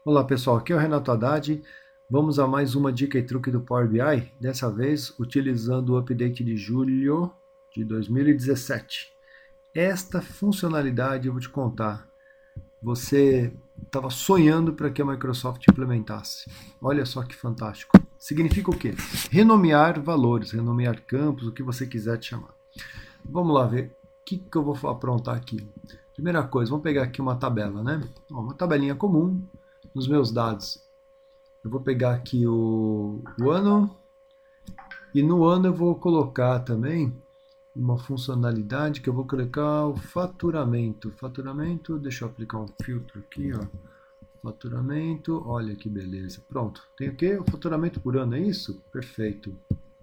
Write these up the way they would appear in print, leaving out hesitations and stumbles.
Olá pessoal, aqui é o Renato Haddad. Vamos a mais uma dica e truque do Power BI, dessa vez utilizando o update de julho de 2017. Esta funcionalidade eu vou te contar, você estava sonhando para que a Microsoft implementasse. Olha só que fantástico. Significa o quê? Renomear valores, renomear campos, o que você quiser te chamar. Vamos lá ver o que eu vou aprontar aqui. Primeira coisa, vamos pegar aqui uma tabela, né? Uma tabelinha comum nos meus dados. Eu vou pegar aqui o ano e no ano eu vou colocar também uma funcionalidade que eu vou colocar o faturamento. Faturamento, deixa eu aplicar um filtro aqui, ó. Faturamento, olha que beleza. Pronto, tem o quê? O faturamento por ano, é isso? Perfeito.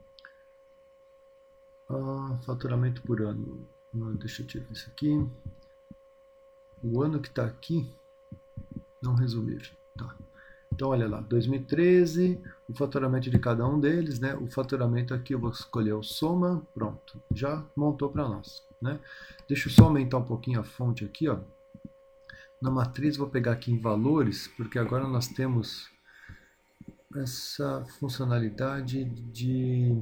Faturamento por ano. Deixa eu tirar isso aqui. O ano que está aqui, não resumir. Tá. Então, olha lá, 2013, o faturamento de cada um deles, né? O faturamento aqui eu vou escolher o soma, pronto, já montou para nós, né? Deixa eu só aumentar um pouquinho a fonte aqui, ó. Na matriz vou pegar aqui em valores, porque agora nós temos essa funcionalidade de...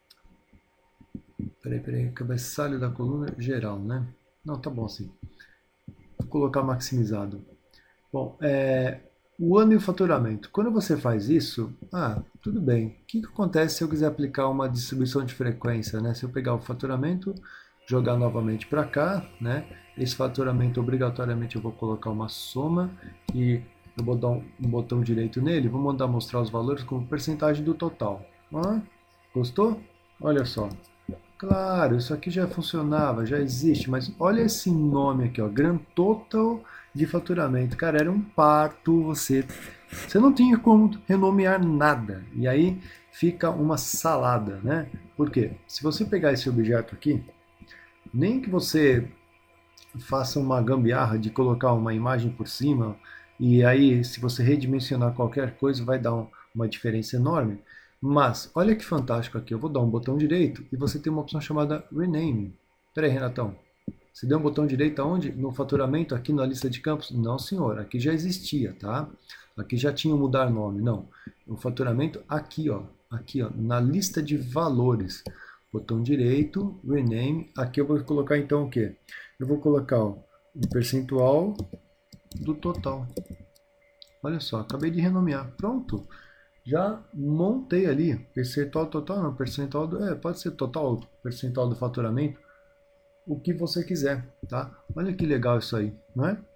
Peraí, cabeçalho da coluna geral, né? Não, tá bom assim. Vou colocar maximizado. Bom, o ano e o faturamento. Quando você faz isso, tudo bem. O que acontece se eu quiser aplicar uma distribuição de frequência, né? Se eu pegar o faturamento, jogar novamente para cá, né? Esse faturamento obrigatoriamente eu vou colocar uma soma e eu vou dar um botão direito nele, vou mandar mostrar os valores como percentagem do total. Gostou? Olha só. Claro, isso aqui já funcionava, já existe, mas olha esse nome aqui, ó, Grand Total de faturamento. Cara, era um parto, você não tinha como renomear nada. E aí fica uma salada, né? Por quê? Se você pegar esse objeto aqui, nem que você faça uma gambiarra de colocar uma imagem por cima, e aí se você redimensionar qualquer coisa vai dar uma diferença enorme. Mas olha que fantástico aqui, eu vou dar um botão direito e você tem uma opção chamada Rename. Pera aí, Renatão, você deu um botão direito aonde? No faturamento, aqui na lista de campos? Não, senhor, aqui já existia, tá? Aqui já tinha o mudar nome, não. O faturamento aqui, ó, na lista de valores. Botão direito, Rename. Aqui eu vou colocar então o quê? Eu vou colocar o percentual do total. Olha só, acabei de renomear. Pronto. Já montei ali. Percentual total, não, percentual do. Pode ser total, percentual do faturamento. O que você quiser, tá? Olha que legal isso aí, não é?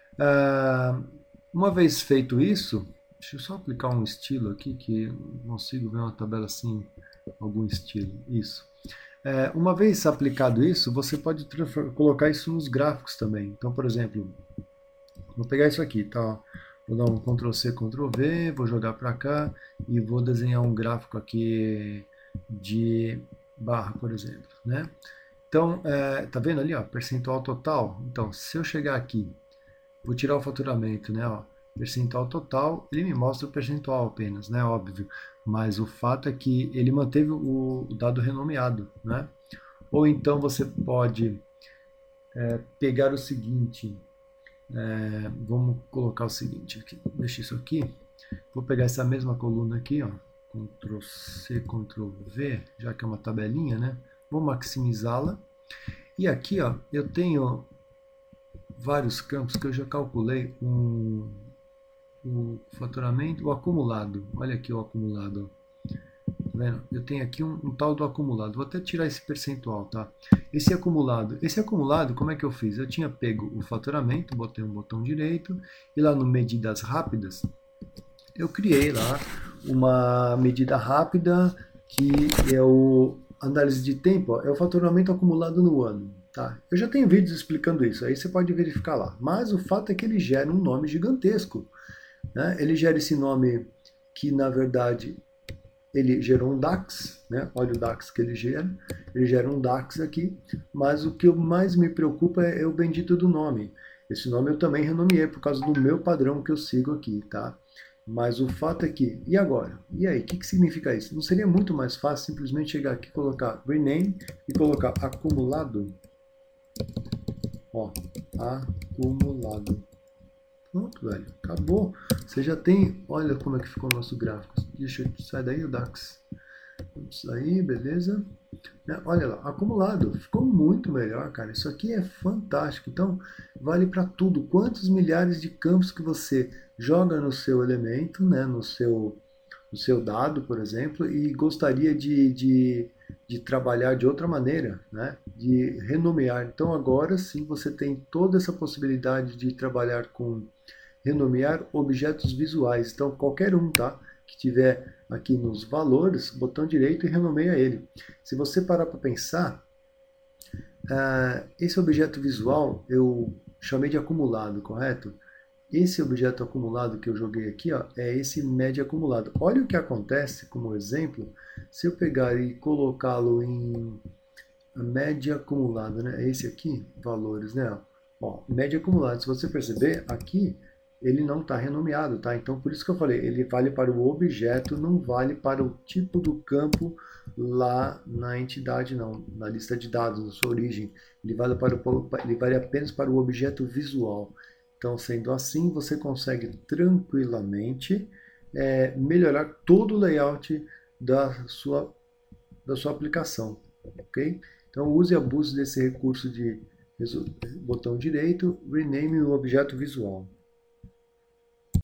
Uma vez feito isso, deixa eu só aplicar um estilo aqui que não consigo ver uma tabela assim, algum estilo. Isso. Uma vez aplicado isso, você pode colocar isso nos gráficos também. Então, por exemplo, vou pegar isso aqui, tá? Vou dar um Ctrl C, Ctrl V, vou jogar para cá e vou desenhar um gráfico aqui de barra, por exemplo, né? Então, tá vendo ali, ó, percentual total? Então, se eu chegar aqui, vou tirar o faturamento, né, ó, percentual total, ele me mostra o percentual apenas, né, óbvio. Mas o fato é que ele manteve o dado renomeado, né? Ou então você pode pegar o seguinte, vamos colocar o seguinte aqui, deixa isso aqui, vou pegar essa mesma coluna aqui, ó, Ctrl C, Ctrl V, já que é uma tabelinha, né? Vou maximizá-la. E aqui, ó, eu tenho vários campos que eu já calculei o faturamento, o acumulado. Olha aqui o acumulado. Tá vendo? Eu tenho aqui um tal do acumulado. Vou até tirar esse percentual, tá? Esse acumulado, como é que eu fiz? Eu tinha pego o faturamento, botei um botão direito e lá no medidas rápidas, eu criei lá uma medida rápida que é o análise de tempo, é o faturamento acumulado no ano. Tá? Eu já tenho vídeos explicando isso, aí você pode verificar lá. Mas o fato é que ele gera um nome gigantesco. Né? Ele gera esse nome que, na verdade, ele gerou um DAX, né? Olha o DAX que ele gera um DAX aqui, mas o que mais me preocupa é o bendito do nome. Esse nome eu também renomeei por causa do meu padrão que eu sigo aqui, tá? Mas o fato é que, e agora? E aí, o que significa isso? Não seria muito mais fácil simplesmente chegar aqui, colocar rename e colocar acumulado? Ó, acumulado. Pronto, velho. Acabou. Você já tem... Olha como é que ficou o nosso gráfico. Deixa eu sair daí o DAX. Vamos sair, beleza. Olha lá, acumulado. Ficou muito melhor, cara. Isso aqui é fantástico. Então, vale para tudo. Quantos milhares de campos que você joga no seu elemento, né? No seu dado, por exemplo, e gostaria de trabalhar de outra maneira, né? De renomear. Então, agora sim, você tem toda essa possibilidade de trabalhar com renomear objetos visuais. Então, qualquer um, tá? Que tiver aqui nos valores, botão direito e renomeia ele. Se você parar para pensar, esse objeto visual eu chamei de acumulado, correto? Esse objeto acumulado que eu joguei aqui, ó, é esse média acumulado. Olha o que acontece, como exemplo, se eu pegar e colocá-lo em média acumulada, né? É esse aqui, valores, né? Ó, média acumulada. Se você perceber, aqui ele não está renomeado, tá? Então, por isso que eu falei, ele vale para o objeto, não vale para o tipo do campo lá na entidade, não, na lista de dados, na sua origem. Ele vale apenas para o objeto visual. Então, sendo assim, você consegue tranquilamente melhorar todo o layout da sua aplicação, ok? Então, use e abuse desse recurso de botão direito, rename o objeto visual.